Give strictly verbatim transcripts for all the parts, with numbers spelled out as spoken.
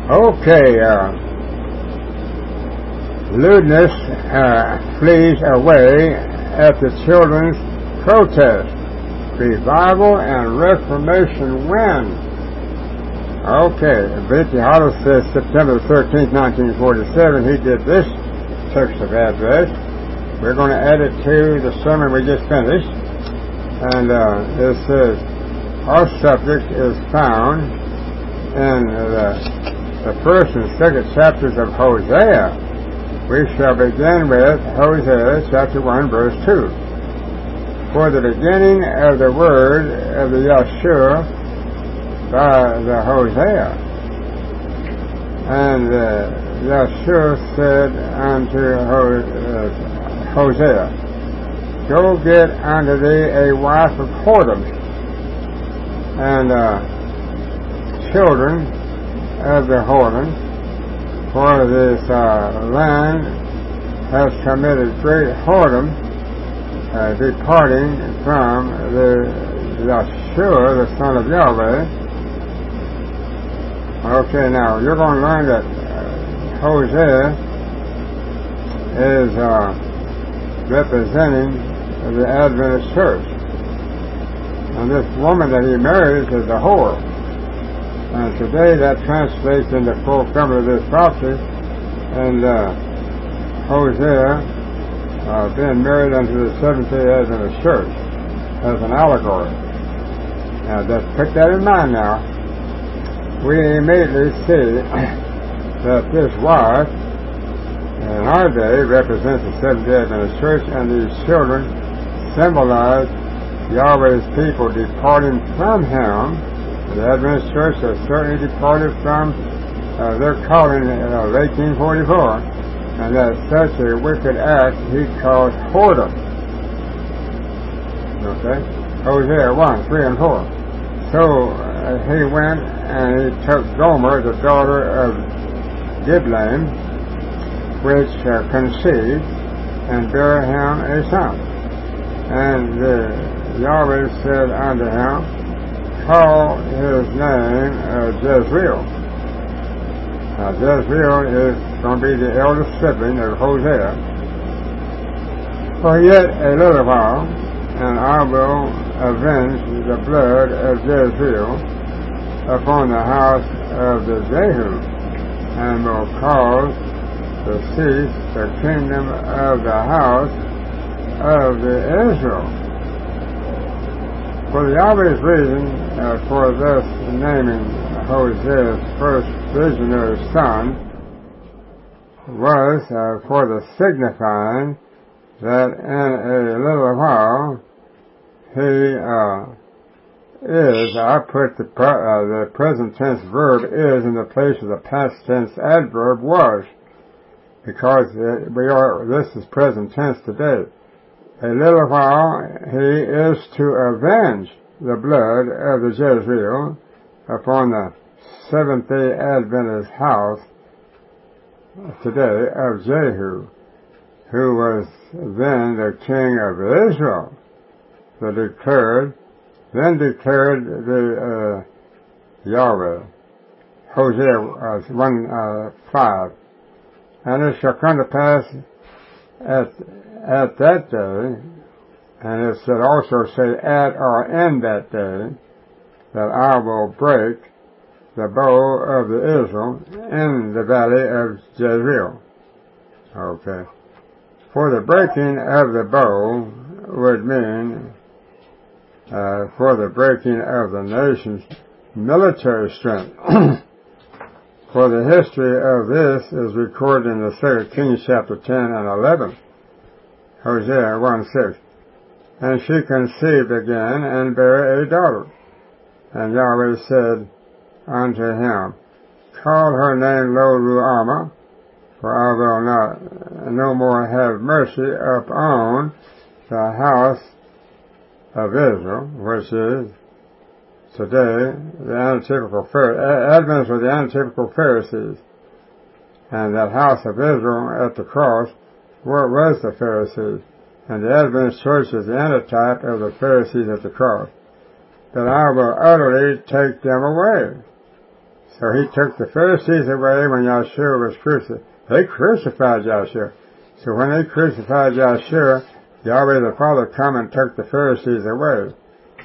Okay, uh, lewdness uh, flees away at the children's protest. Revival and Reformation win. Okay, Vicki Hollis says September thirteenth, nineteen forty-seven, he did this text of address. We're going to add it to the sermon we just finished. And uh, it says, our subject is found in the, the first and second chapters of Hosea. We shall begin with Hosea chapter one, verse two. For the beginning of the word of the Yeshua by the Hosea. And uh, Yeshua said unto Hosea, go get unto thee a wife of whoredom, and uh, children of the whoredom, for this uh, land has committed great whoredom, Uh, departing from the Yeshua, the Son of Yahweh. Okay, now you're going to learn that uh, Hosea is uh, representing the Adventist church, and this woman that he marries is a whore. And today that translates into fulfillment of this prophecy, and uh, Hosea Uh, being married unto the Seventh-day Adventist Church as an allegory. Now, just put that in mind now. We immediately see that this wife, in our day, represents the Seventh-day Adventist Church, and these children symbolize Yahweh's people departing from Him. The Adventist Church has certainly departed from uh, their calling of eighteen forty-four. And that such a wicked act he calls whoredom. Okay? Hosea one, three and four. So uh, he went and he took Gomer, the daughter of Diblaim, which uh, conceived, and bare him a son. And uh, Yahweh said unto him, call his name uh, Jezreel. Now, Jezreel is going to be the eldest sibling of Hosea. For yet a little while, and I will avenge the blood of Jezreel upon the house of the Jehu, and will cause to cease the kingdom of the house of the Israel. For the obvious reason uh, for this naming Hosea's first visionary son was uh, for the signifying that in a little while he uh, is, I put the, uh, the present tense verb is in the place of the past tense adverb was, because uh, we are, this is present tense today. A little while he is to avenge the blood of the Jezreel upon the Seventh-day Adventist house today of Jehu, who was then the king of Israel, the declared, then declared the uh, Yahweh. Hosea uh, one uh, five. And it shall come to pass at at that day, and it should also say at or in that day, that I will break the bow of the Israel in the valley of Jezreel. Okay. For the breaking of the bow would mean uh, for the breaking of the nation's military strength. For the history of this is recorded in the Second Kings chapter ten and eleven. Hosea one six. And she conceived again and bare a daughter. And Yahweh said unto him, call her name Lo Ruhamah, for I will not no more have mercy upon the house of Israel, which is today the antitypical Pharisees. Adventists were the antitypical Pharisees, and that house of Israel at the cross where was the Pharisees, and the Adventist church is the antitype of the Pharisees at the cross. That I will utterly take them away, So he took the Pharisees away when Yahshua was crucified. They crucified Yahshua. So when they crucified Yahshua, Yahweh the Father come and took the Pharisees away.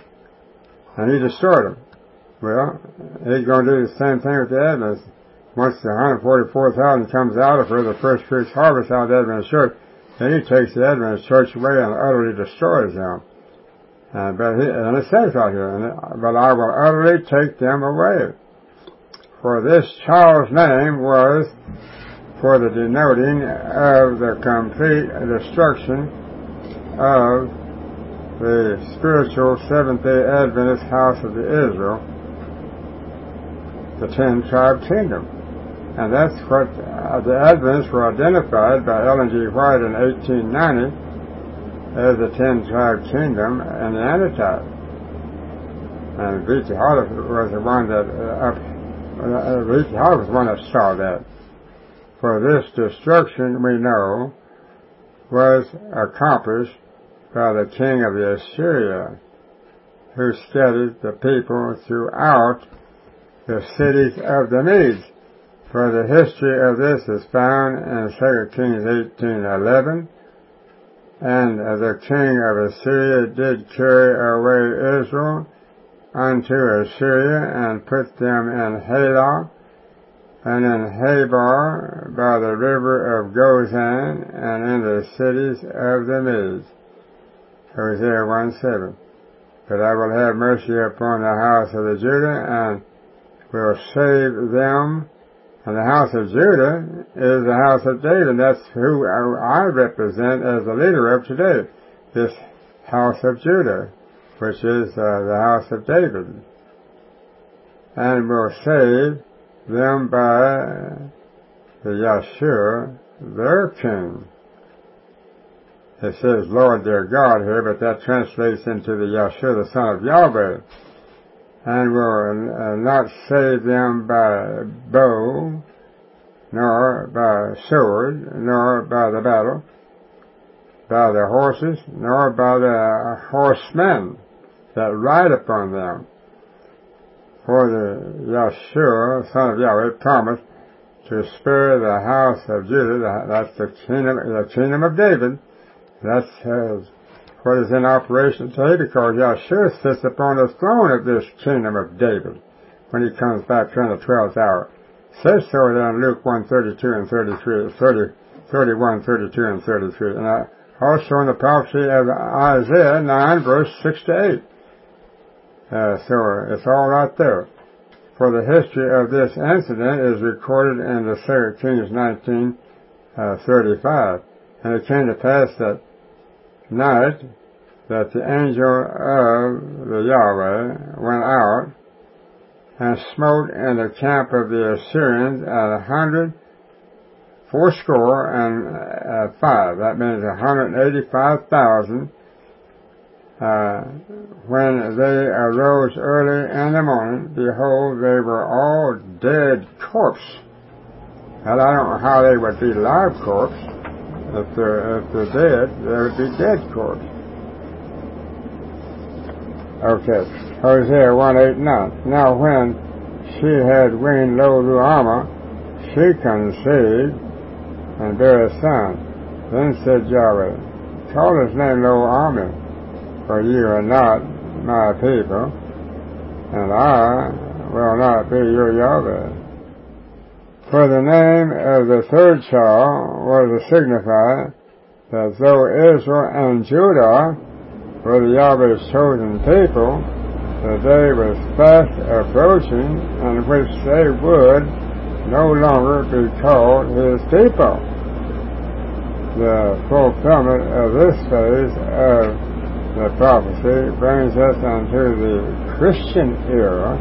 And he destroyed them. Well, he's going to do the same thing with the Adventists. Once the one hundred forty-four thousand comes out of her, the first fruits harvest out of the Adventist church, then he takes the Adventist church away and utterly destroys them. Uh, but he, and it says right here, and it, but I will utterly take them away. For this child's name was for the denoting of the complete destruction of the spiritual Seventh-day Adventist house of the Israel, the ten-tribe kingdom. And that's what uh, the Adventists were identified by Ellen G. White in eighteen ninety as the ten-tribe kingdom and the Antichrist. And V T Hollis was the one that uh, up, uh, V T Hollis was the one that saw that. For this destruction, we know, was accomplished by the king of the Assyria, who scattered the people throughout the cities of the Medes. For the history of this is found in Second Kings eighteen eleven, and the king of Assyria did carry away Israel unto Assyria, and put them in Halah, and in Habar by the river of Gozan, and in the cities of the Medes. Hosea one seven. But I will have mercy upon the house of the Judah, and will save them. And the house of Judah is the house of David. That's who I represent as the leader of today. This house of Judah, which is uh, the house of David. And will save them by the Yahshua, their king. It says Lord their God here, but that translates into the Yahshua, the Son of Yahweh. And will uh, not save them by bow, nor by sword, nor by the battle, by the horses, nor by the horsemen that ride upon them. For the Yahshua, Son of Yahweh, promised to spare the house of Judah, that's the kingdom, the kingdom of David. That's uh, what is in operation today, because Yahshua sits upon the throne of this kingdom of David when he comes back during the twelfth hour. It says so in Luke one thirty-two and thirty-three, thirty, thirty-one, thirty-two, and thirty-three. And uh, also in the prophecy of Isaiah nine, verse six to eight. Uh, so it's all right there. For the history of this incident is recorded in the Second Kings nineteen thirty-five. And it came to pass that night that the angel of the Yahweh went out and smote in the camp of the Assyrians at a hundred fourscore and uh, five. That means a hundred eighty-five thousand. Uh, when they arose early in the morning, behold, they were all dead corpse. And I don't know how they would be live corpse. If they're, if they're dead, they would be dead corpse. Okay. Hosea one eight nine. Now when she had weaned Lo Ruhamah, she conceived and bare a son. Then said Yahweh, call his name Lo Ami, for ye are not my people, and I will not be your Yahweh. For the name of the third child was to signify that though Israel and Judah were the Yahweh's chosen people, the day was fast approaching in which they would no longer be called his people. The fulfillment of this phase of the prophecy brings us unto the Christian era.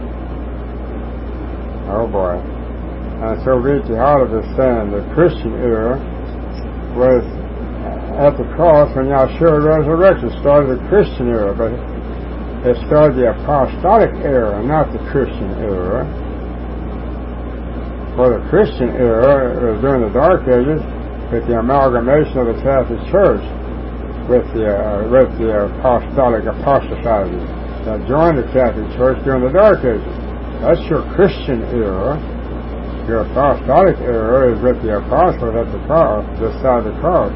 Oh boy. And so V T Hollis is saying the Christian era was at the cross when Yahshua resurrected, started the Christian era, but it started the apostolic era, not the Christian era. For the Christian era was during the Dark Ages with the amalgamation of the Catholic Church with the uh, with the apostolic apostatizers that joined the Catholic Church during the Dark Ages. That's your Christian era. Your apostolic era is with the apostles at the cross, this side of the cross.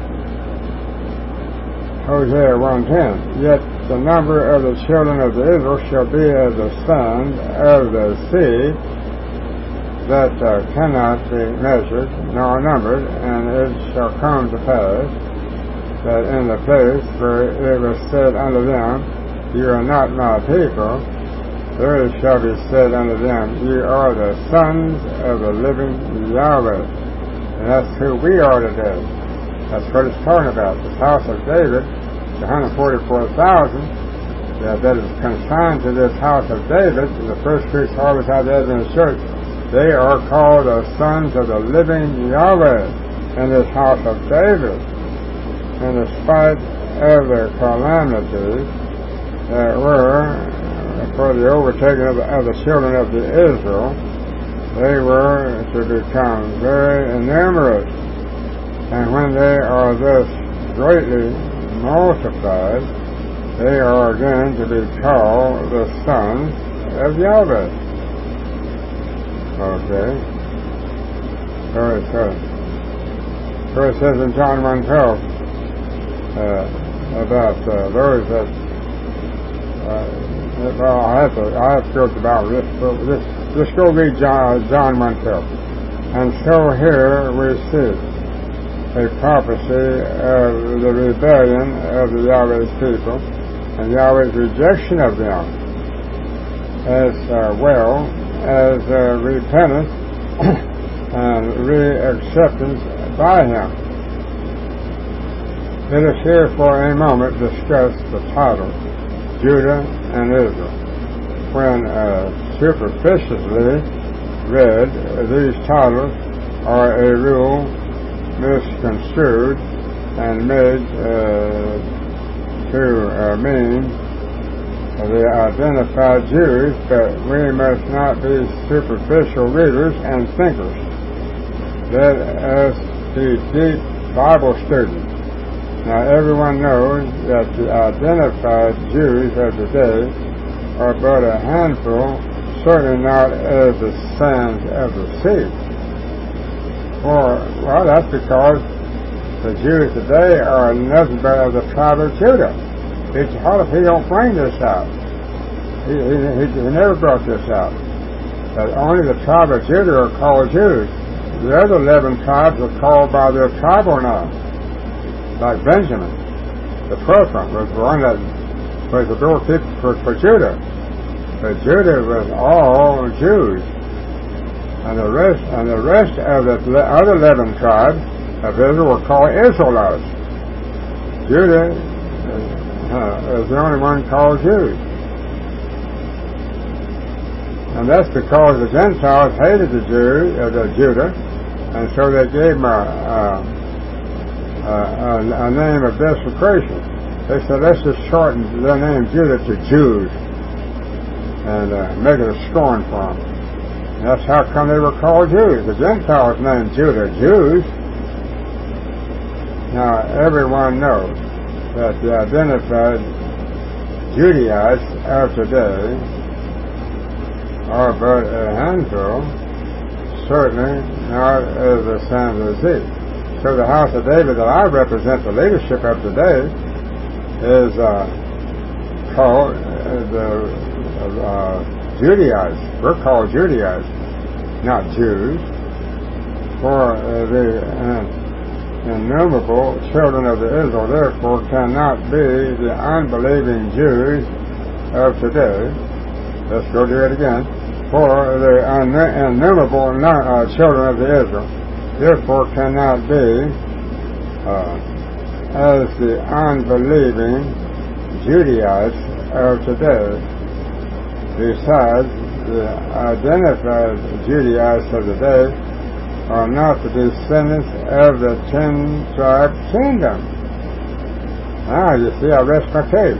Hosea one ten. Yet the number of the children of Israel shall be as the sand of the sea, that uh, cannot be measured nor numbered, and it shall come to pass that in the place where it was said unto them, you are not my people, there it shall be said unto them, you are the sons of the living Yahweh. And that's who we are today. That's what it's talking about. This house of David, the one hundred forty-four thousand, that, that is consigned to this house of David, in the first fruits harvest out of the Adventist Church. They are called the sons of the living Yahweh in this house of David. And despite of their calamities that were for the overtaking of the, of the children of the Israel, they were to become very numerous. And when they are thus greatly multiplied, they are again to be called the sons of Yahweh. Okay. So it says, so it says in John one twelve uh, about uh, those that uh, well, I have to I have to go to the Bible. Just, just, just go read John, John one twelve. And so here we see a prophecy of the rebellion of the Yahweh's people and Yahweh's rejection of them, as uh, well as uh, repentance and re-acceptance by Him. Let us here for a moment discuss the title, Judah and Israel. When uh, superficially read, these titles are a rule misconstrued and made uh, to uh, mean the identified Jews, but we must not be superficial readers and thinkers. Let us be deep Bible students. Now, everyone knows that the identified Jews of today are but a handful, certainly not as the sands of the sea. For, well, that's because the Jews today are nothing but of the tribe of Judah. It's hard if he don't bring this out. He, he, he, he never brought this out. But only the tribe of Judah are called Jews. The other eleven tribes are called by their tribal name. Like Benjamin, the twelfth one, was the one that was the doorkeeper for, for Judah. But Judah was all Jews. And the rest, and the rest of the other eleven tribes of Israel were called Israelites. Judah Uh, is the only one called Jews. And that's because the Gentiles hated the Jews, uh, the Judah, and so they gave them a, a, a, a name of desecration. They said, let's just shorten their name Judah to Jews and uh, make it a scorn for them. And that's how come they were called Jews. The Gentiles named Judah Jews. Now, everyone knows that the identified Judaites of today are but a handful, certainly not as the sands of the sea. So the house of David that I represent, the leadership of today, is uh, called uh, the uh, Judaites. We're called Judaites, not Jews. For uh, the uh, innumerable children of the Israel, therefore, cannot be the unbelieving Jews of today. Let's go do it again. For the innumerable uh, children of the Israel, therefore, cannot be uh, as the unbelieving Judaites of today. Besides, the identified Judaites of today are not the descendants of the ten-tribe kingdom. Now, you see, I rest my case.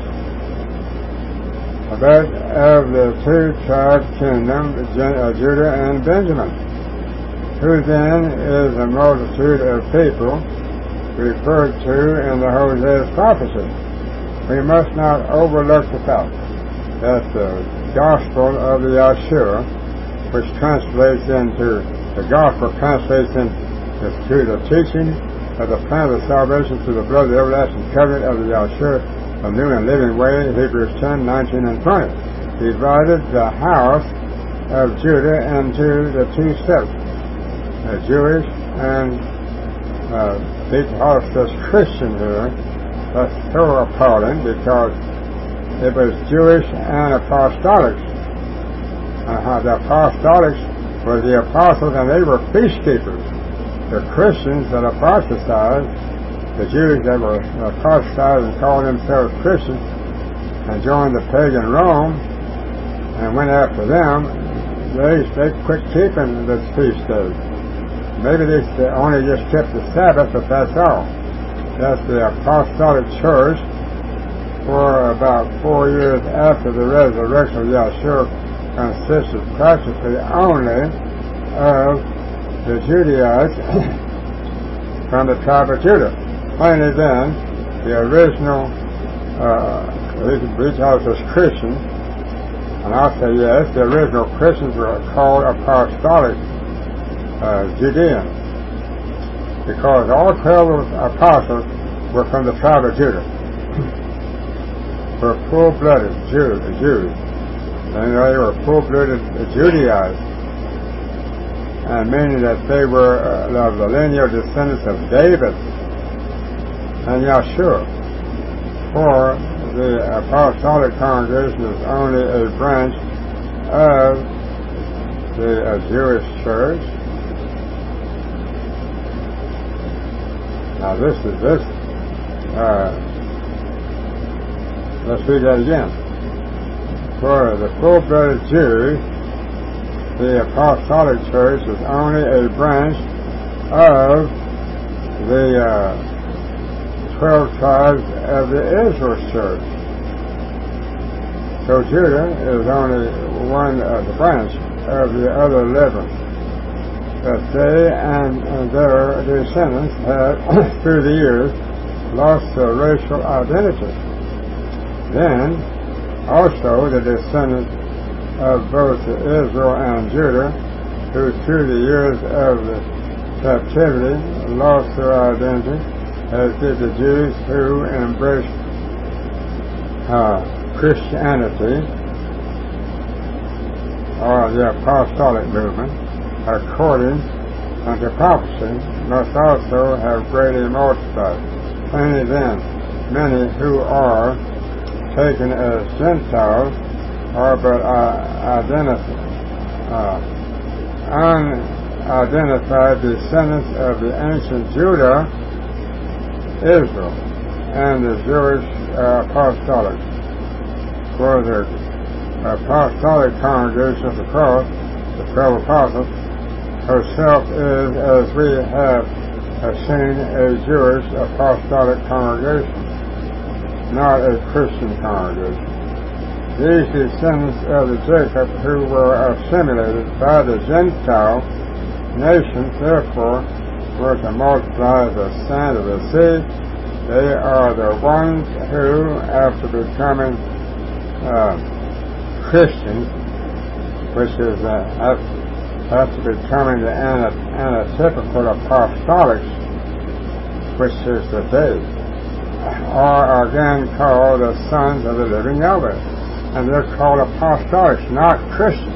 But of the two-tribe kingdom, Judah and Benjamin, who then is a multitude of people referred to in the Hosea's prophecy. We must not overlook the fact that the gospel of the Yeshua which translates into, the gospel translates into the teaching of the plan of salvation through the blood of the everlasting covenant of the Yahshua, a new and living way, Hebrews ten, nineteen, and twenty. Divided the house of Judah into the two sets, the Jewish and uh, because this Christian here, that's so appalling because it was Jewish and apostolics. Uh, the apostolics were the apostles and they were feast keepers. The Christians that apostatized, the Jews that were apostatized and called themselves Christians and joined the pagan Rome and went after them, they, they quit keeping this feast days. Maybe they only just kept the Sabbath, but that's all. That's the apostolic church for about four years after the resurrection of Yahshua consisted practically only of the Judaites from the tribe of Judah. Finally then, the original, uh, we call us Christians, and I'll say yes, the original Christians were called apostolic uh, Judeans, because all twelve apostles were from the tribe of Judah, were full-blooded Jews, Jews, and they were full-blooded Judaized, and meaning that they were uh, of the lineal descendants of David and Yahshua. For the apostolic congregation is only a branch of the uh, Jewish church. Now this is this. Uh, let's read that again. For the full-blooded Jews, the apostolic church is only a branch of the uh, twelve tribes of the Israel church. So Judah is only one of the branch of the other eleven. But they and, and their descendants have, through the years, lost their racial identity. Then, also the descendants of both Israel and Judah, who through the years of the captivity lost their identity, as did the Jews who embraced uh, Christianity, or the apostolic movement, according unto prophecy, must also have greatly multiplied. Plainly then, many who are taken as Gentiles are but uh, identified, uh, unidentified descendants of the ancient Judah, Israel, and the Jewish uh, apostolic. For the apostolic congregation of the cross, the twelve apostles, herself is, as we have seen, a Jewish apostolic congregation, not a Christian congregation. These descendants of the Jacob who were assimilated by the Gentile nations, therefore, were to multiply the sand of the sea. They are the ones who, after becoming uh, Christians, which is uh, after becoming the antitypical apostolics, which is the day, are again called the sons of the living Yahweh. And they're called apostolics, not Christians.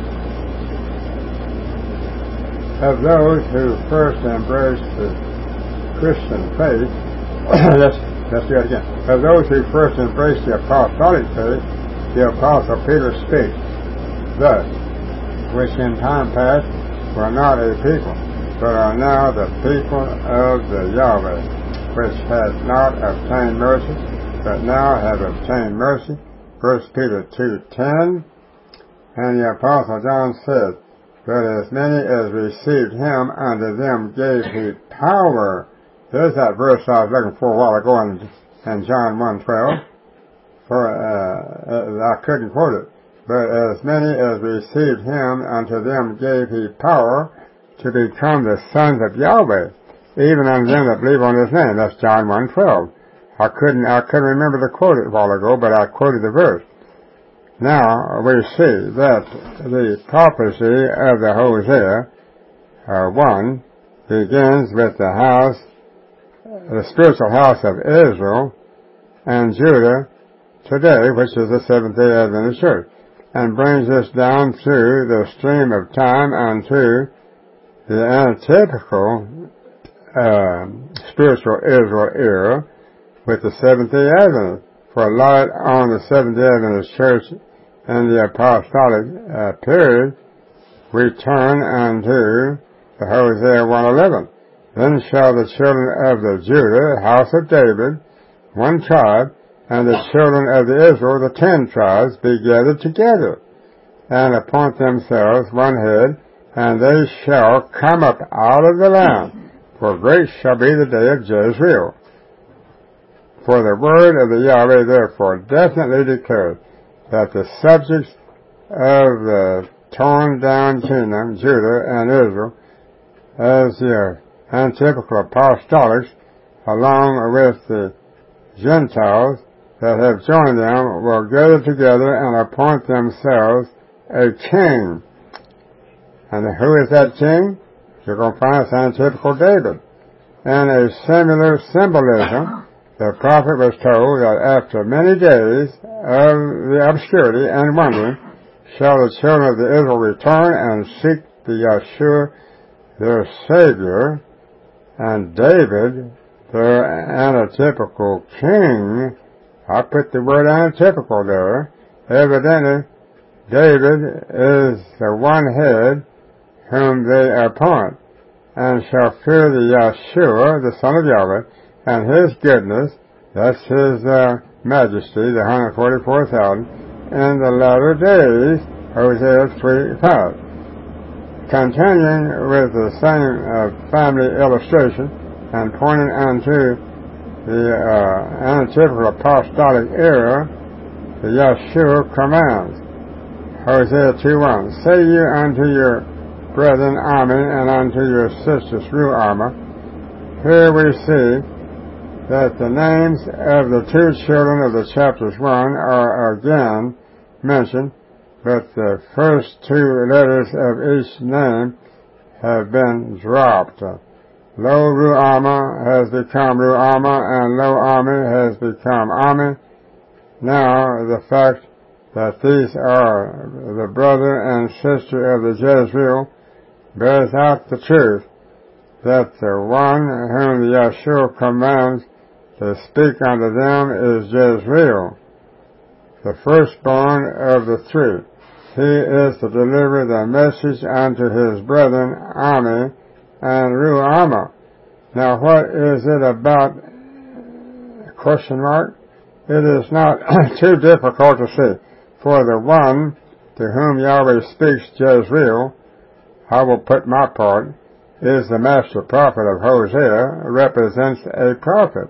Of those who first embraced the Christian faith, let's, let's do it again. Of those who first embraced the apostolic faith, the Apostle Peter speaks, thus, which in time past were not a people, but are now the people of the Yahweh, which had not obtained mercy, but now have obtained mercy. First Peter two ten, and the Apostle John said, but as many as received him, unto them gave he power. There's that verse I was looking for a while ago in, in John one twelve, for uh, I couldn't quote it. But as many as received him, unto them gave he power to become the sons of Yahweh, even unto them that believe on his name. That's John one twelve. I couldn't, I couldn't remember to quote it a while ago, but I quoted the verse. Now we see that the prophecy of the Hosea uh, one begins with the house, the spiritual house of Israel and Judah today, which is the Seventh-day Adventist Church, and brings us down through the stream of time unto the antitypical uh, spiritual Israel era with the Seventh-day Adventist. For light on the Seventh-day Adventist Church in the apostolic uh, period, we turn unto the Hosea one eleven. Then shall the children of the Judah, house of David, one tribe, and the children of the Israel, the ten tribes, be gathered together, and appoint themselves one head, and they shall come up out of the land, for great shall be the day of Jezreel. For the word of the Yahweh therefore definitely declares that the subjects of the torn down kingdom, Judah and Israel, as the antitypical apostolics, along with the Gentiles that have joined them, will gather together and appoint themselves a king. And who is that king? You're going to find it's antitypical David. And a similar symbolism, the prophet was told that after many days of the obscurity and wondering, shall the children of the Israel return and seek the Yeshua, their Savior, and David, their antitypical king. I put the word antitypical there. Evidently, David is the one head whom they appoint, and shall fear the Yeshua, the Son of Yahweh, and his goodness, that's his uh, majesty, the one hundred forty-four thousand, in the latter days, Hosea three five. Continuing with the same uh, family illustration, and pointing unto the uh, antitypical apostolic era, the Yeshua commands, Hosea two one, say ye unto your brethren Ami, and unto your sisters Ruama. Here we see that the names of the two children of the chapters one are again mentioned, but the first two letters of each name have been dropped. Lo Ruama has become Ruama, and Lo Ami has become Ami. Now, the fact that these are the brother and sister of the Jezreel bears out the truth that the one whom the Yeshua commands to speak unto them is Jezreel, the firstborn of the three. He is to deliver the message unto his brethren Ami and Ruama. Now, what is it about? Question mark. It is not too difficult to see. For the one to whom Yahweh speaks, Jezreel, I will put my part, is the master prophet of Hosea, represents a prophet.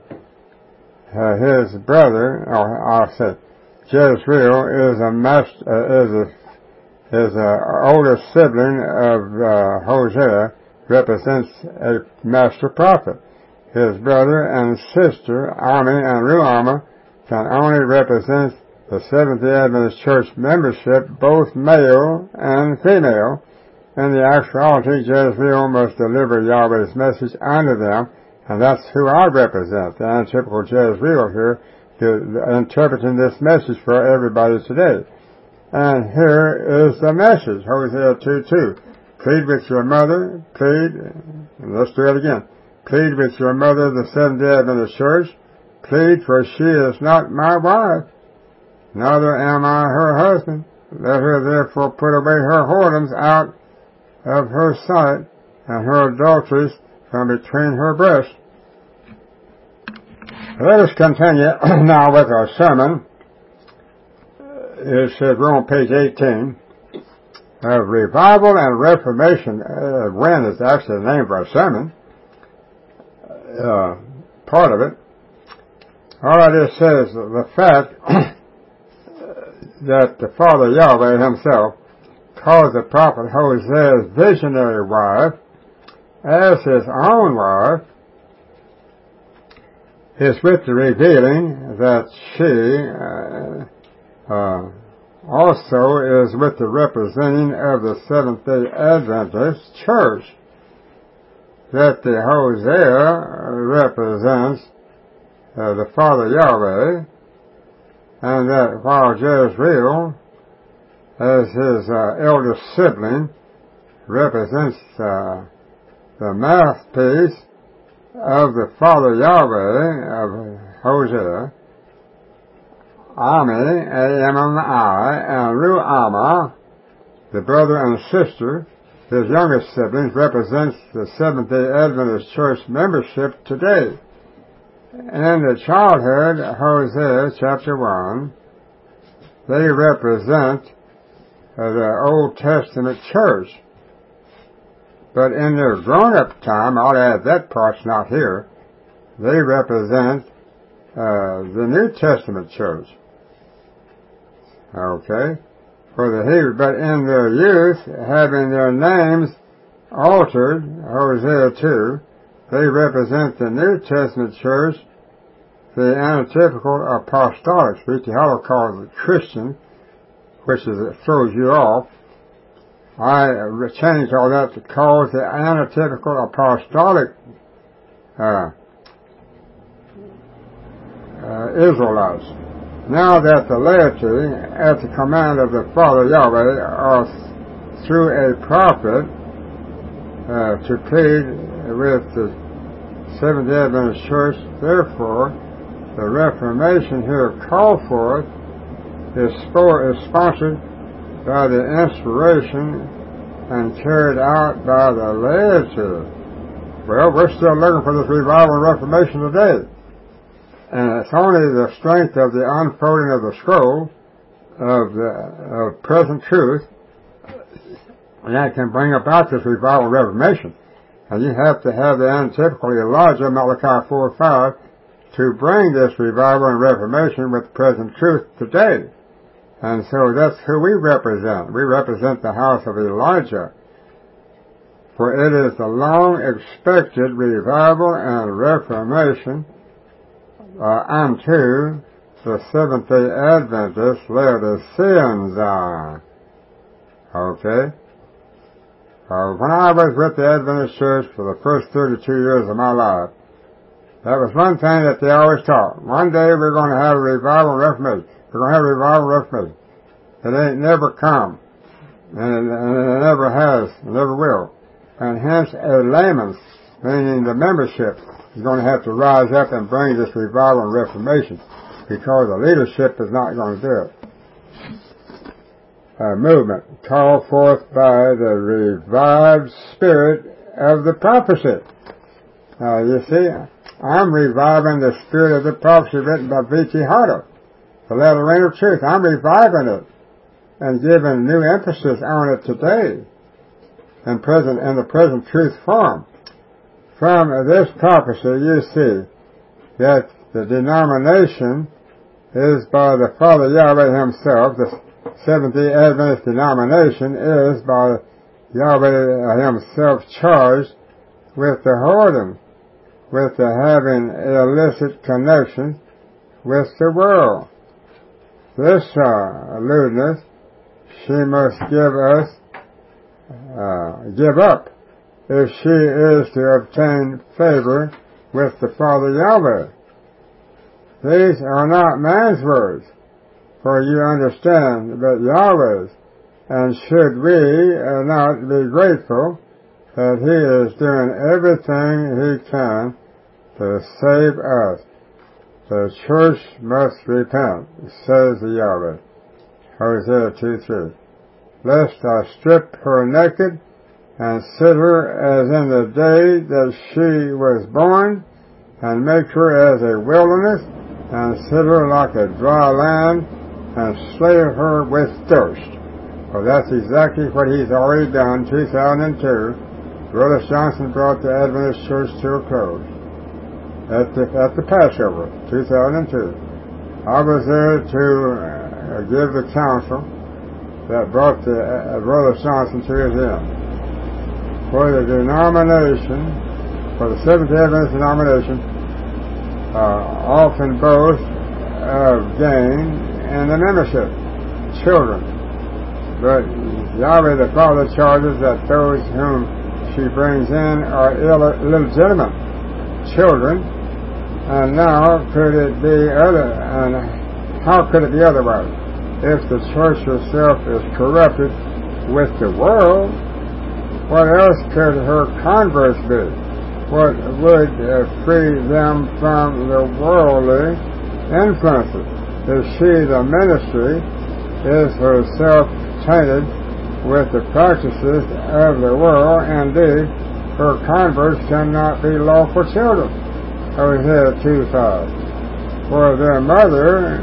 Uh, his brother, or I'll say, Jezreel is a master, uh, is a is a older sibling of uh, Hosea, represents a master prophet. His brother and sister, Ami and Ruama, can only represent the Seventh-day Adventist Church membership, both male and female. In the actuality, Jezreel must deliver Yahweh's message unto them, and that's who I represent, the antitypical Jezreel here, to, interpreting this message for everybody today. And here is the message, Hosea two two. Plead with your mother, plead, let's do it again. Plead with your mother, the Seventh-day Adventist Church. Plead, for she is not my wife, neither am I her husband. Let her therefore put away her whoredoms out of her sight, and her adulteries from between her breasts. Let us continue now with our sermon. It says, we're on page eighteen. Uh, Revival and Reformation. Uh, when is actually the name of our sermon. Uh, part of it. All right, it says the fact that the Father Yahweh himself calls the prophet Hosea's visionary wife as his own wife is with the revealing that she, uh, uh, also is with the representing of the Seventh-day Adventist Church, that the Hosea represents uh, the Father Yahweh, and that while Jezreel, as his uh, eldest sibling, represents uh, the mouthpiece of the Father Yahweh of Hosea, Ami, A M M I, and Ruama, the brother and sister, his youngest siblings, represents the Seventh-day Adventist Church membership today. In the childhood, Hosea chapter one, they represent uh, the Old Testament church. But in their grown-up time, I'll add that part's not here, they represent uh, the New Testament church. Okay? For the Hebrew, but in their youth, having their names altered, Hosea two, they represent the New Testament church, the antithetical apostolic speech, the Hollow calls it Christian, which is, it throws you off. I changed all that to call the antithetical apostolic uh, uh, Israelites. Now that the laity, at the command of the Father Yahweh, are through a prophet uh, to plead with the Seventh-day Adventist Church, therefore, the Reformation here called for is, spo- is sponsored by the inspiration and carried out by the laity. Well, we're still looking for this revival and Reformation today. And it's only the strength of the unfolding of the scroll of the of present truth that can bring about this revival and Reformation. And you have to have the antithetical Elijah, Malachi four five, to bring this revival and Reformation with present truth today. And so that's who we represent. We represent the house of Elijah. For it is the long-expected revival and Reformation uh, unto the Seventh-day Adventist Laodiceans. Okay? Uh, when I was with the Adventist Church for the first thirty-two years of my life, that was one thing that they always taught. One day we're going to have a revival and Reformation. We're going to have a revival and Reformation. It ain't never come. And it, and it never has. It never will. And hence a layman, meaning the membership, is going to have to rise up and bring this revival and Reformation, because the leadership is not going to do it. A movement called forth by the revived spirit of the prophecy. Now, you see, I'm reviving the spirit of the prophecy written by V T Harder, the Latter Rain of Truth. I'm reviving it and giving new emphasis on it today in present in the present truth form. From this prophecy, you see that the denomination is by the Father Yahweh himself. The Seventh-day Adventist denomination is by Yahweh himself charged with the whoredom, with the having illicit connection with the world. This uh, lewdness she must give us, uh, give up, if she is to obtain favor with the Father Yahweh. These are not man's words, for you understand, but Yahweh's. And should we uh, not be grateful that He is doing everything He can to save us? The church must repent, says the Yahweh. Hosea two three. Lest I strip her naked and sit her as in the day that she was born, and make her as a wilderness, and sit her like a dry land, and slay her with thirst. Well, that's exactly what He's already done. two thousand two, Brother Johnson brought the Adventist Church to a close at the, at the Passover, two thousand two. I was there to uh, give the counsel that brought the uh, Brother Johnson to his end. For the denomination, for the Seventh-day Adventist denomination, uh, often boast of gain in the membership, children. But Yahweh the Father charges that those whom she brings in are illegitimate children. And now could it be other? And how could it be otherwise? If the church herself is corrupted with the world, what else could her converts be? What would uh, free them from the worldly influences? If she, the ministry, is herself tainted with the practices of the world, indeed, her converts cannot be lawful children. Hosea two five. For their mother,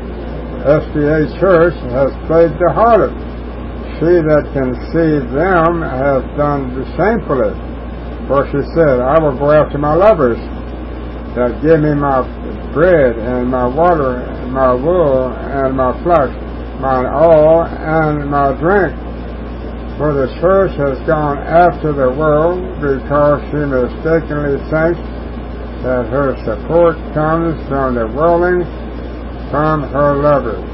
S D A Church, has played the harlot. She that conceived them hath done shamefully. For she said, I will go after my lovers that give me my bread and my water and my wool and my flesh, mine all and my drink. For the church has gone after the world because she mistakenly thinks that her support comes from the worldlings, from her lovers.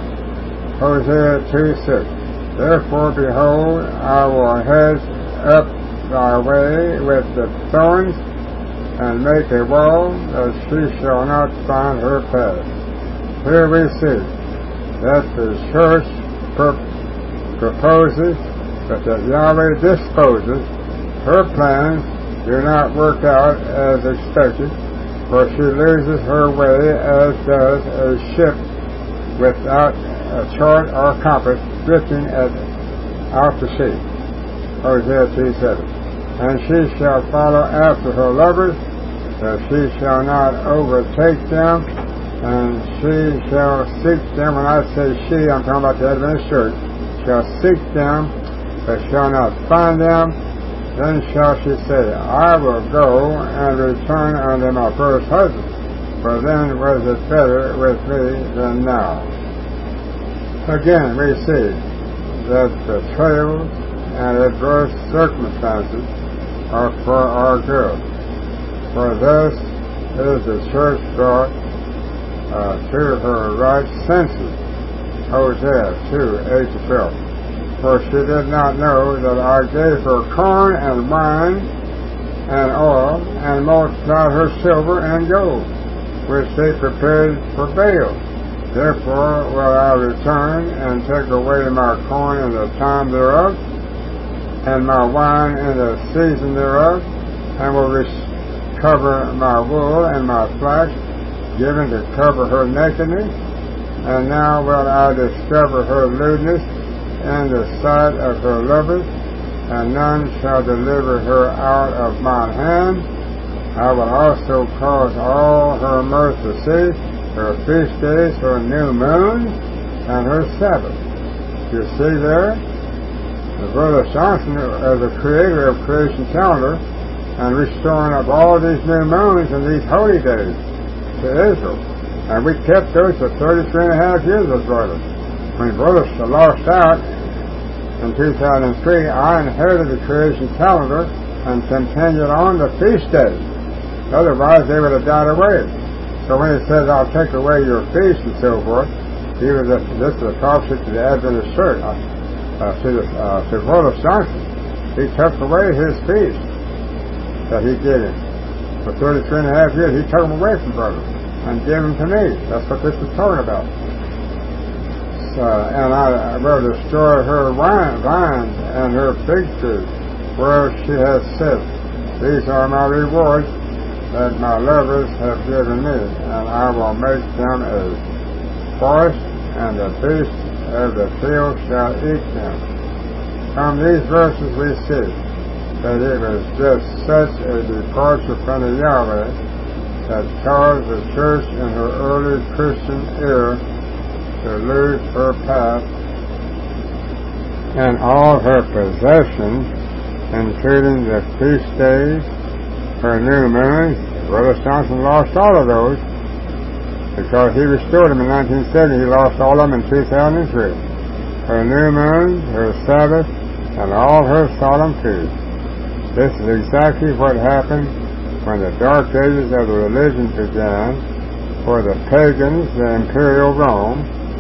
Hosea two six. Therefore, behold, I will hedge up thy way with the thorns, and make a wall that she shall not find her path. Here we see that the church pur- proposes, but that Yahweh disposes. Her plans do not work out as expected, for she loses her way as does a ship without a chart or compass drifting at, out to sea. Hosea two seven. And she shall follow after her lovers, that she shall not overtake them, and she shall seek them. When I say she, I'm talking about the Adventist Church. Shall seek them, but shall not find them. Then shall she say, I will go and return unto my first husband, for then was it better with me than now. Again, we see that the trials and adverse circumstances are for our good. For thus is the church brought uh, to her right senses. Hosea two eight to twelve. For she did not know that I gave her corn and wine and oil, and multiplied her silver and gold, which they prepared for Baal. Therefore will I return and take away my corn in the time thereof, and my wine in the season thereof, and will recover my wool and my flax, given to cover her nakedness. And now will I discover her lewdness in the sight of her lovers, and none shall deliver her out of mine hand. I will also cause all her mirth to cease, her feast days, her new moon, and her Sabbath. You see there? Brother Johnson, as the creator of Creation Calendar, and restoring up all these new moons and these holy days to Israel. And we kept those for thirty-three and a half years, those brothers. When brothers lost out in two thousand three, I inherited the Creation Calendar and continued on the feast days. Otherwise, they would have died away. So when he says, I'll take away your feast and so forth, he was a, this is a prophecy to the Adventist Church. Uh, to the uh, to Brother Johnson, he took away his feast that he gave him for thirty-three and a half years. He took them away from Brother and gave them to me. That's what this is talking about. So, and I will destroy her wine, vines and her fig trees, where she has said, these are my rewards that my lovers have given me, and I will make them a forest, and the beasts of the field shall eat them. From these verses we see that it was just such a departure from the Yahweh that caused the church in her early Christian era to lose her path and all her possessions, including the feast days, her new moons. Brother Johnson lost all of those, because he restored them in nineteen seventy. He lost all of them in two thousand three. Her new moon, her Sabbath, and all her solemn feasts. This is exactly what happened when the dark ages of the religion began, for the pagans, the imperial Rome,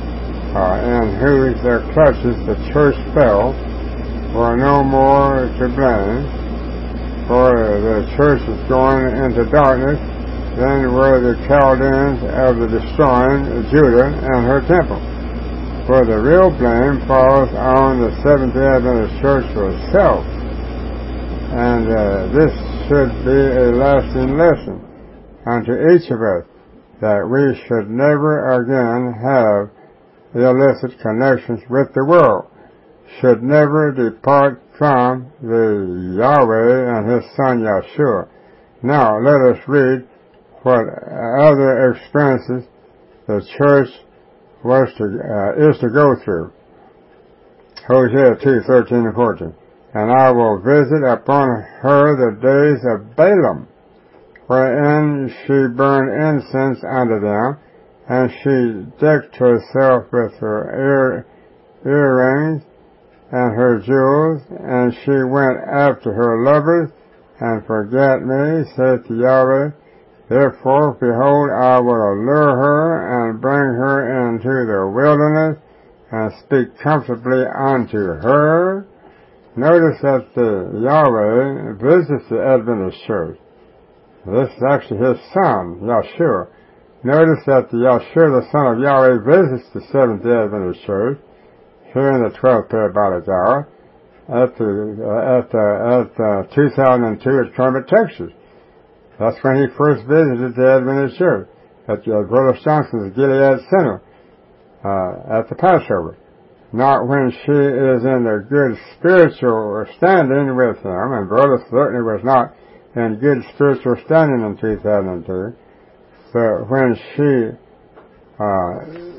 uh, in whose uh, clutches the church fell, were no more to blame, for the church is going into darkness than were the Chaldeans of the destroying Judah and her temple. For the real blame falls on the Seventh-day Adventist Church for itself, and uh, this should be a lasting lesson unto each of us, that we should never again have illicit connections with the world, should never depart from the Yahweh and His Son Yeshua. Now let us read what other experiences the church was to uh, is to go through. Hosea two thirteen and fourteen. And I will visit upon her the days of Balaam, wherein she burned incense unto them, and she decked herself with her ear, earrings and her jewels, and she went after her lovers, and forgat me, saith Yahweh. Therefore, behold, I will allure her, and bring her into the wilderness, and speak comfortably unto her. Notice that the Yahweh visits the Adventist church. This is actually His Son, Yeshua. Notice that the Yeshua, the Son of Yahweh, visits the Seventh-day Adventist church here in the twelfth Parabolic Hour at the uh, at uh, at uh, two thousand two at Kermit, Texas. That's when He first visited the Adventist church at uh, Brother Johnson's Gilead Center uh, at the Passover. Not when she is in a good spiritual standing with Him, and Brother certainly was not in good spiritual standing in two thousand two, but when she, uh,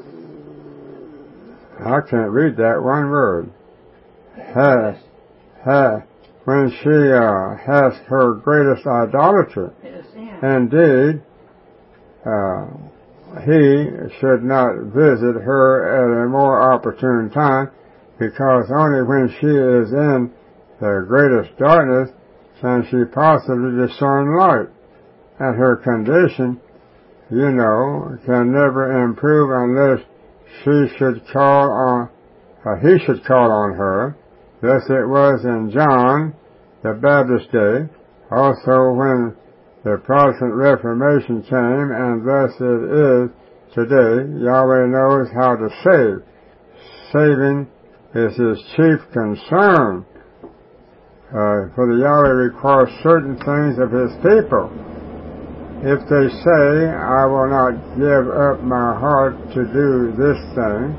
I can't read that one word, has, has, when she uh, has her greatest idolatry. Indeed, uh, He should not visit her at a more opportune time, because only when she is in the greatest darkness can she possibly discern light. And her condition, you know, can never improve unless she should call on, uh, he should call on her. Thus it was in John the Baptist's day, also when the Protestant Reformation came, and thus it is today. Yahweh knows how to save. Saving is His chief concern. Uh, for the Yahweh requires certain things of His people. If they say, I will not give up my heart to do this thing,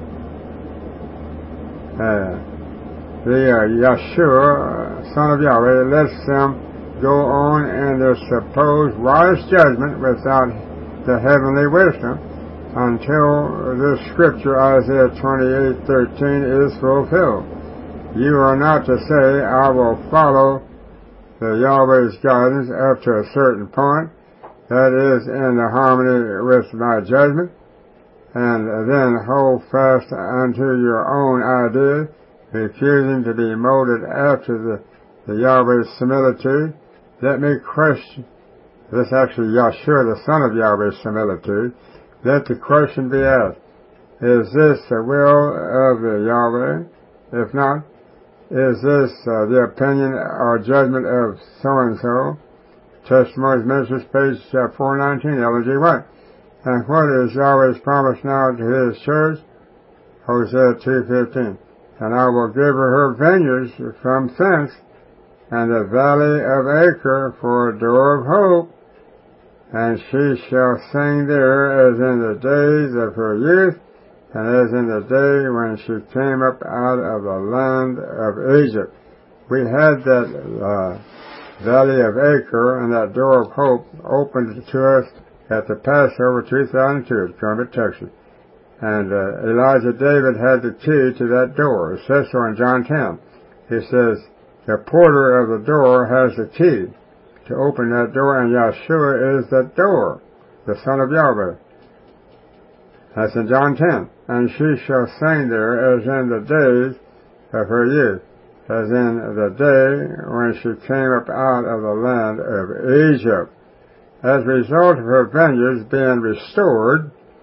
uh, the uh, Yeshua, Son of Yahweh, lets them go on in their supposed wise judgment without the heavenly wisdom until the scripture Isaiah twenty-eight thirteen is fulfilled. You are not to say, I will follow the Yahweh's guidance up to a certain point, that is in the harmony with my judgment, and then hold fast unto your own ideas, refusing to be molded after the, the Yahweh's similitude. Let me question, this actually Yeshua, the Son of Yahweh's similitude, let the question be asked, is this the will of the Yahweh? If not, is this uh, the opinion or judgment of so-and-so? Testimonies Ministries, page uh, four nineteen, L G White. And what is Yahweh's promise now to His church? Hosea two fifteen. And I will give her her vineyards from thence, and the valley of Acre for a door of hope, and she shall sing there as in the days of her youth, and as in the day when she came up out of the land of Egypt. We had that uh, valley of Acre and that door of hope opened to us at the Passover two thousand two at Kermit, Texas. And uh, Elijah David had the key to that door. It says so in John ten. He says, the porter of the door has the key to open that door, and Yeshua is that door, the Son of Yahweh. That's in John ten. And she shall sing there as in the days of her youth, as in the day when she came up out of the land of Egypt. As a result of her vineyards being restored,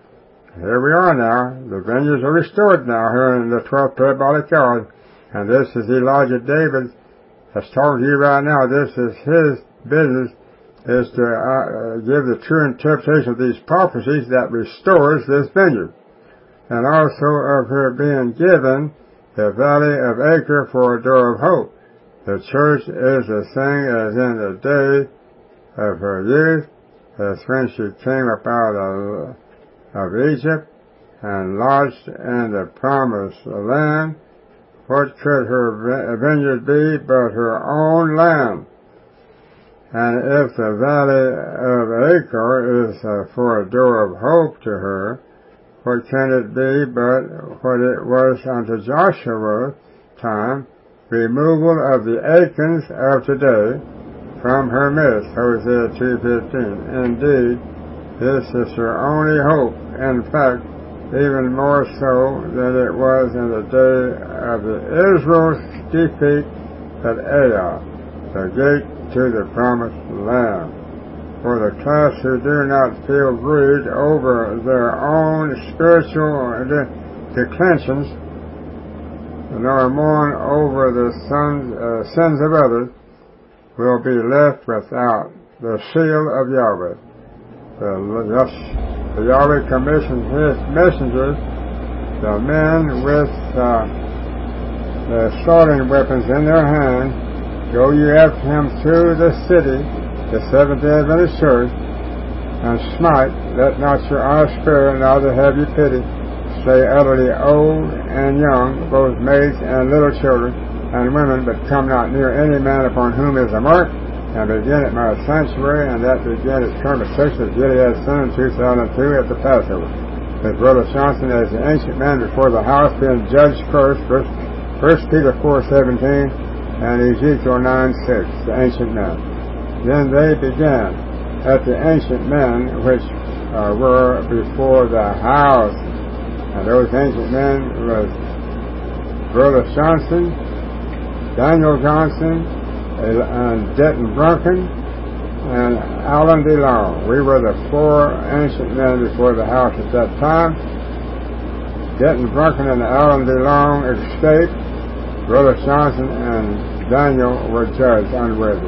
Here we are now. The vineyards are restored now here in the twelfth parabolic hour. And this is Elijah David that's talking to you right now. This is his business, is to uh, give the true interpretation of these prophecies that restores this vineyard. And also of her being given the valley of Acre for a door of hope. The church is the same as in the day of her youth, as when she came up out of, of Egypt and lodged in the promised land. What could her vineyard be but her own land? And if the valley of Acre is uh, for a door of hope to her, what can it be but what it was unto Joshua's time, removal of the Achans of today from her midst, Hosea two fifteen. Indeed, this is her only hope, in fact, even more so than it was in the day of the Israel's defeat at Ai, the gate to the promised land. For the class who do not feel grieved over their own spiritual de- declensions, nor mourn over the sons, uh, sins of others, will be left without the seal of Yahweh. The, the Yahweh commissions his messengers, the men with uh, the swording weapons in their hands, go ye after him through the city, the Seventh-day Adventist Church, and smite, let not your eye spare, neither have ye pity. Slay utterly old and young, both maids and little children, and women, but come not near any man upon whom is a mark, and begin at my sanctuary, and that began its conversation of Gilead's son in two thousand two at the Passover. With Brother Johnson as the ancient man before the house, being judged first, First Peter four seventeen, and Ezekiel nine six, the ancient man. Then they began at the ancient men which uh, were before the house. And those ancient men were Brother Johnson, Daniel Johnson, and Denton Brunken, and Alan DeLong. We were the four ancient men before the house at that time. Denton Brunken and Alan DeLong escaped. Brother Johnson and Daniel were judged unworthy.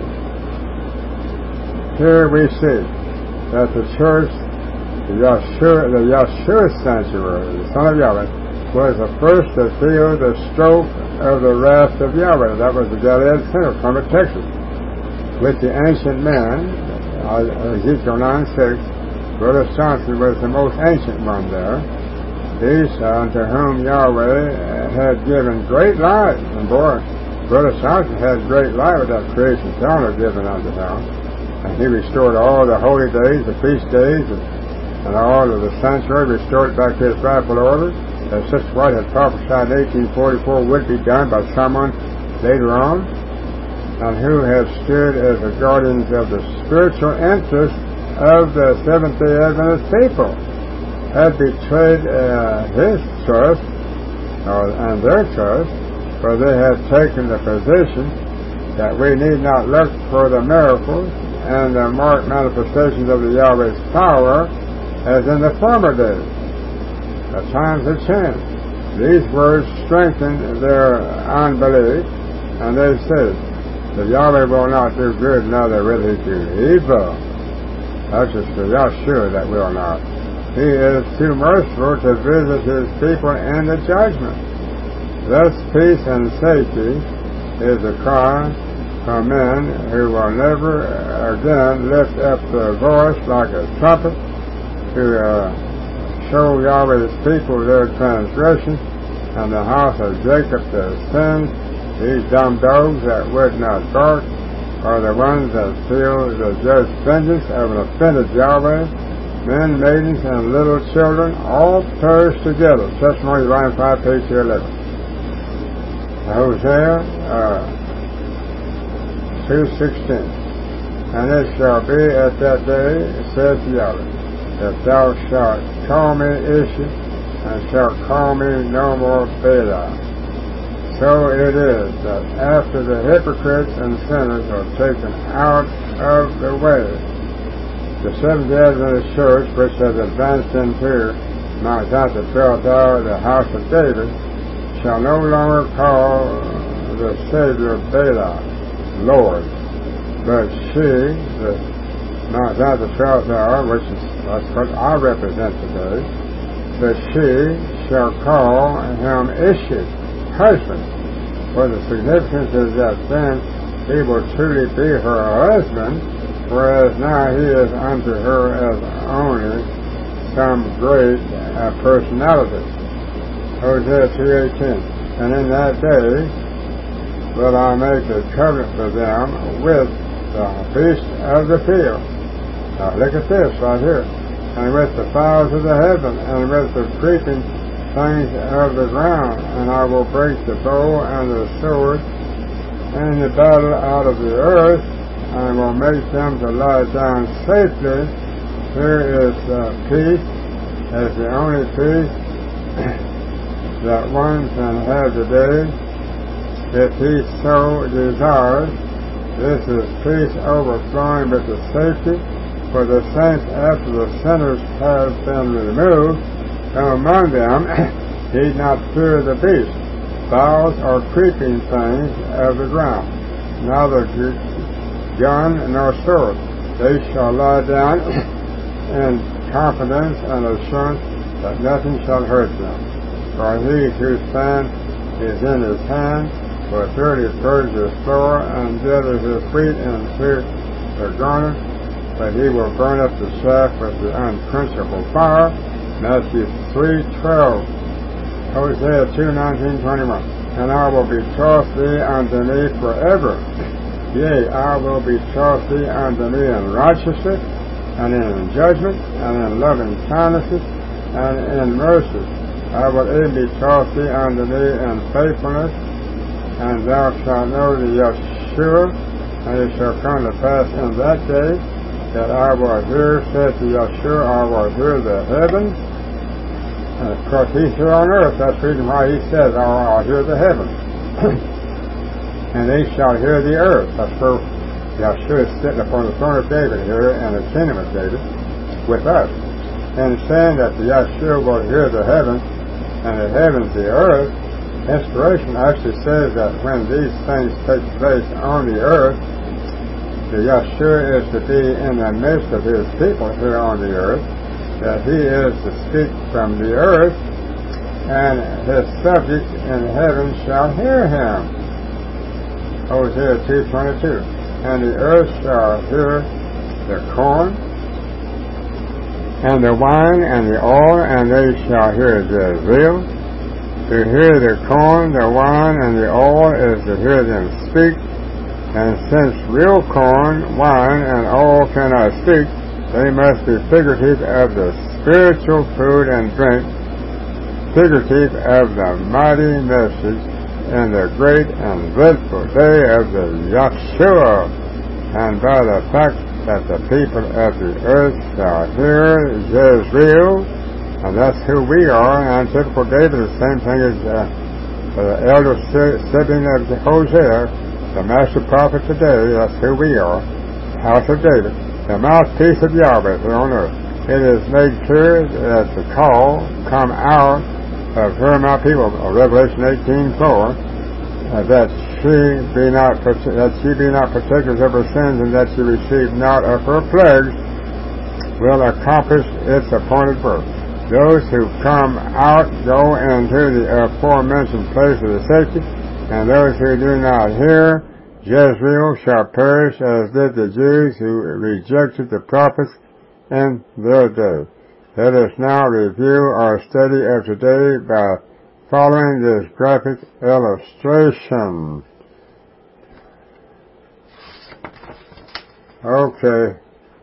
Here we see that the church, the Yahshua, the Yahshua sanctuary, the Son of Yahweh, was the first to feel the stroke of the wrath of Yahweh. That was the Gilead Center, Plymouth, Texas. With the ancient man, Ezekiel nine six, Brother Johnson was the most ancient one there. These unto whom Yahweh had given great light. And boy, Brother Johnson had great light with that creation calendar given unto him. And he restored all the holy days, the feast days, and, and all of the sanctuary, restored back to its rightful order. As Sister White had prophesied in eighteen forty-four would be done by someone later on, and who have stood as the guardians of the spiritual interests of the Seventh-day Adventist people, had betrayed uh, his trust, or, and their trust, for they had taken the position that we need not look for the miracles and the marked manifestations of the Yahweh's power as in the former days. The times have changed. These words strengthen their unbelief, and they say that Yahweh will not do good, neither will he do evil. That's just the Yahshua that will not. He is too merciful to visit his people in the judgment. Thus peace and safety is the cry for men who will never again lift up their voice like a trumpet to uh, show Yahweh's people their transgressions and the house of Jacob their sins. These dumb dogs that would not bark are the ones that feel the just vengeance of an offended Yahweh. Men, maidens, and little children all perish together. Testimony, line five, page eleven. Hosea uh, two sixteen. And it shall be at that day, saith Yahweh, that thou shalt call me Ishi, and shalt call me no more Bela. So it is that after the hypocrites and sinners are taken out of the way, the Seventh-day Adventist Church, which has advanced into Mount Zion, Bethel, the house of David, shall no longer call the Savior Bela, Lord, but she, the Mount Zion, Bethel, which is that's what I represent today, but she shall call him Ishi, husband. For the significance is that then he will truly be her husband, whereas now he is unto her as only some great uh, personality. Hosea two eighteen. And in that day will I make a covenant for them with the beasts of the field. Now look at this right here. And with the fowls of the heaven, and with the creeping things of the ground, and I will break the bow and the sword and the battle out of the earth, and will make them to lie down safely. Here is uh, peace, as the only peace that one can have today, if he so desires. This is peace overflowing with the safety, for the saints after the sinners have been removed from among them, heed not fear the beast, fowls or creeping things of the ground, neither gun nor sword. They shall lie down in confidence and assurance that nothing shall hurt them. For he whose fan is in his hand will thoroughly purge his floor and gather his wheat into the garner, but he will burn up the chaff with the unquenchable fire. Matthew three twelve, Hosea two nineteen twenty-one. And I will betroth thee unto me forever. Yea, I will betroth thee unto me in righteousness, and in judgment, and in loving kindnesses, and in mercy. I will even betroth thee unto me in faithfulness, and thou shalt know the Yeshua, and it shall come to pass in that day that I will hear, saith the Yeshua, I will hear the heavens. And of course, he's here on earth. That's the reason why he says, I'll, I'll hear the heavens. And they shall hear the earth. That's where Yeshua is sitting upon the throne of David here in the kingdom of David with us. And saying that the Yeshua will hear the heavens, and the heavens the earth, inspiration actually says that when these things take place on the earth, the Yeshua is to be in the midst of his people here on the earth, that he is to speak from the earth, and his subjects in heaven shall hear him. Hosea two twenty-two. And the earth shall hear the corn, and the wine, and the oil, and they shall hear Jezreel. To hear the corn, the wine, and the oil is to hear them speak. And since real corn, wine, and oil cannot speak, they must be figurative of the spiritual food and drink, figurative of the mighty message in the great and dreadful day of the Yeshua, and by the fact that the people of the earth shall hear Jezreel, and that's who we are. And typical David, the same thing as uh, the elder sibling of Hosea, the master prophet today. That's who we are, house of David, the mouthpiece of Yahweh here on earth. It is made clear that the call come out of her, my people, Revelation eighteen four, uh, that she be not that she be not partakers of her sins, and that she receive not of her plagues, will accomplish its appointed work. Those who come out go into the aforementioned place of the safety, and those who do not hear Jezreel shall perish, as did the Jews who rejected the prophets in their day. Let us now review our study of today by following this graphic illustration. Okay.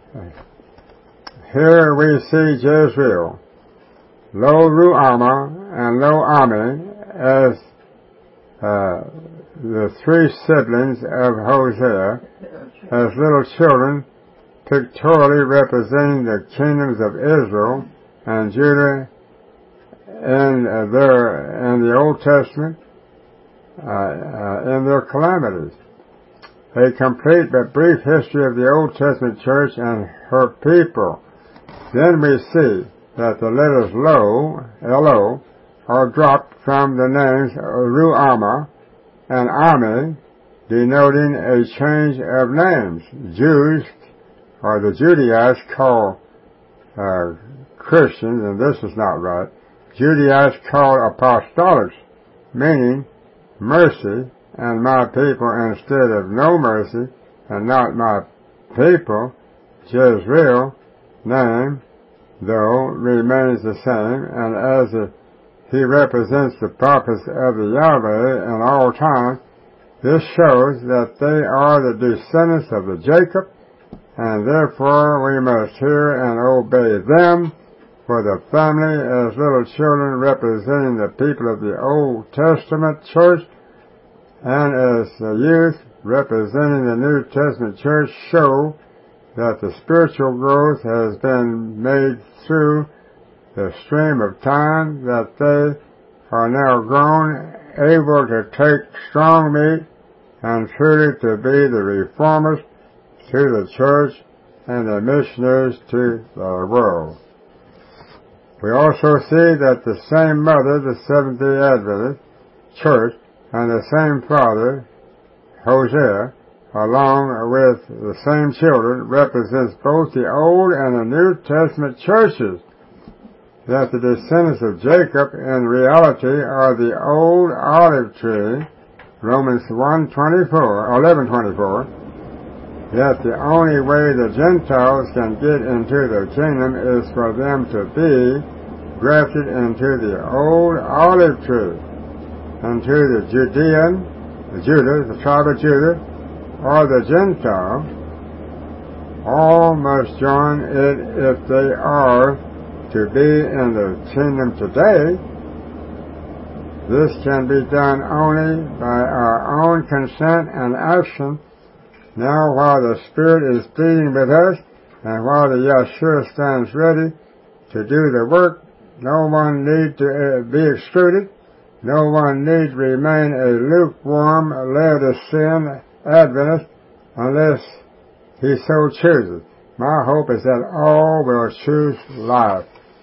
Here we see Jezreel, Lo Ruhamah, and Lo Ami as uh, the three siblings of Hosea, as little children, pictorially representing the kingdoms of Israel and Judah in uh, their in the Old Testament, uh, uh, in their calamities. A complete but brief history of the Old Testament church and her people. Then we see that the letters Lo, L O, are dropped from the names Ruama and Ami, denoting a change of names. Jews, or the Judaites, call uh, Christians, and this is not right, Judaites call apostolics, meaning mercy, and my people instead of no mercy, and not my people. Jezreel name, though, remains the same, and as a, he represents the prophets of the Yahweh in all time, this shows that they are the descendants of the Jacob, and therefore we must hear and obey them, for the family as little children representing the people of the Old Testament church, and as the youth representing the New Testament church, show that the spiritual growth has been made through the stream of time, that they are now grown, able to take strong meat, and truly to be the reformers to the church and the missionaries to the world. We also see that the same mother, the Seventh-day Adventist church, and the same father, Hosea, along with the same children, represents both the Old and the New Testament churches, that the descendants of Jacob in reality are the old olive tree, Romans one twenty-four, eleven twenty-four, yet the only way the Gentiles can get into the kingdom is for them to be grafted into the old olive tree, into the Judean, the Judah, the tribe of Judah, or the Gentile. All must join it if they are to be in the kingdom today. This can be done only by our own consent and action. Now, while the Spirit is pleading with us, and while the Yeshua stands ready to do the work, no one need to be excluded. No one need remain a lukewarm, Laodicean Adventist unless he so chooses. My hope is that all will choose life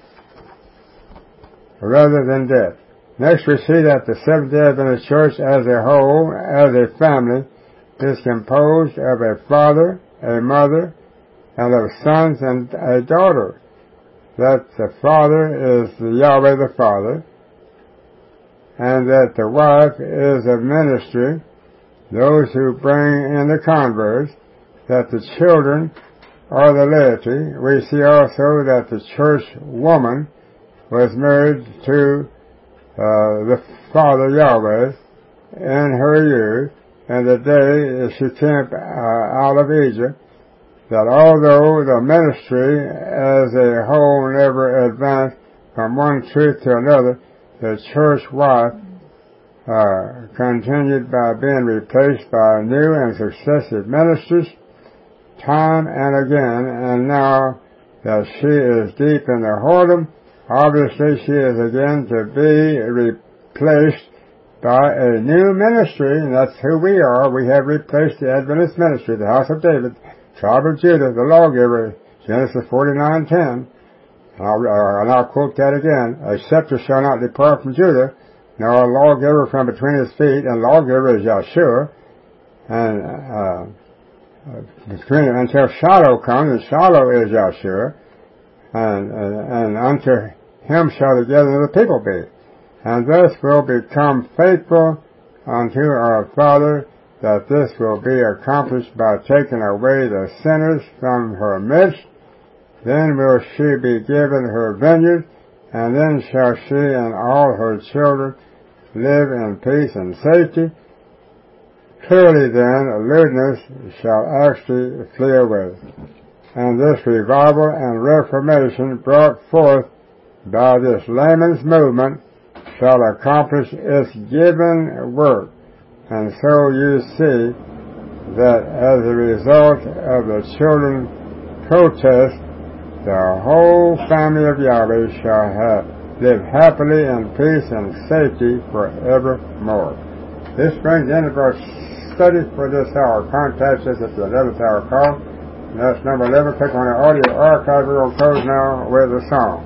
rather than death. Next, we see that the Seventh-day Adventist Church as a whole, as a family, is composed of a father, a mother, and of sons and a daughter. That the father is the Yahweh the Father, and that the wife is of ministry, those who bring in the converts, that the children are the laity. We see also that the church woman was married to uh, the Father Yahweh in her youth, and the day she came uh, out of Egypt, that although the ministry as a whole never advanced from one truth to another, the church wife uh, continued by being replaced by new and successive ministers time and again, and now that she is deep in the whoredom, obviously she is again to be replaced by a new ministry, and that's who we are. We have replaced the Adventist ministry, the house of David, tribe of Judah, the lawgiver, Genesis forty-nine ten. And I'll, uh, and I'll quote that again. A scepter shall not depart from Judah, nor a lawgiver from between his feet, and lawgiver is Yeshua. And uh, between, until Shiloh comes, and Shiloh is Yeshua, and, and, and unto him shall the gathering of the people be. And thus will become faithful unto our Father, that this will be accomplished by taking away the sinners from her midst. Then will she be given her vineyard, and then shall she and all her children live in peace and safety. Clearly then, lewdness shall actually flee away. And this revival and reformation brought forth by this layman's movement shall accomplish its given work. And so you see that as a result of the children's protest, the whole family of Yahweh shall have, live happily in peace and safety forevermore. This brings the end of our study for this hour. Contact us at the eleventh hour call. And that's number eleven. Click on the audio archive. We'll close now with a song.